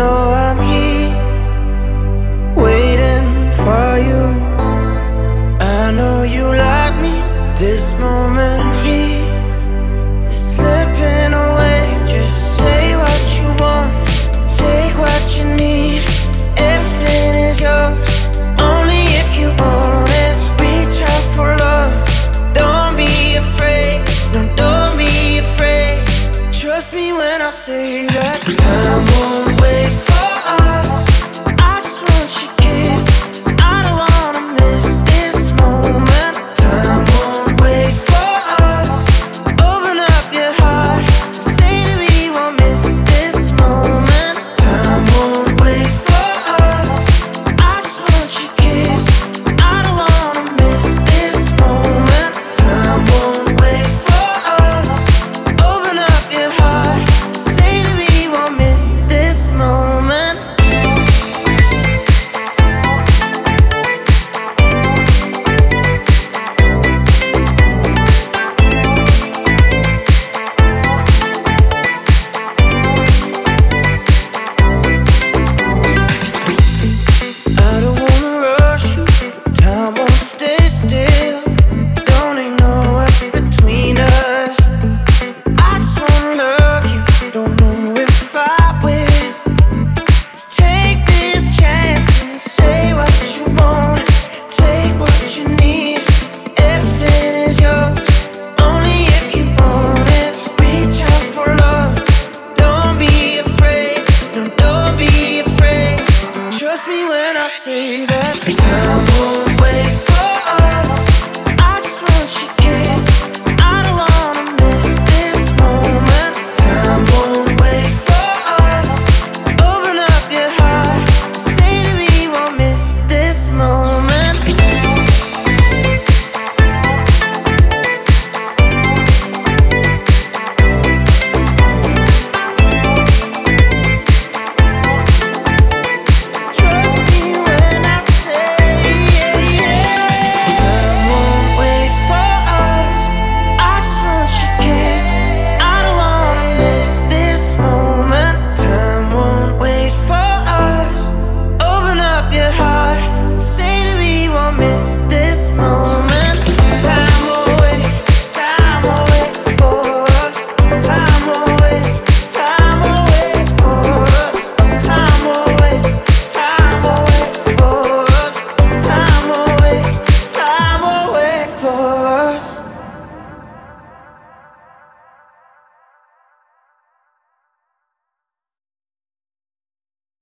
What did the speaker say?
know I'm here, waiting for you. I know you like me. This moment here is slipping away. Just say what you want, take what you need. Everything is yours, only if you want it. Reach out for love, don't be afraid. No, don't be afraid. Trust me when I say that time won't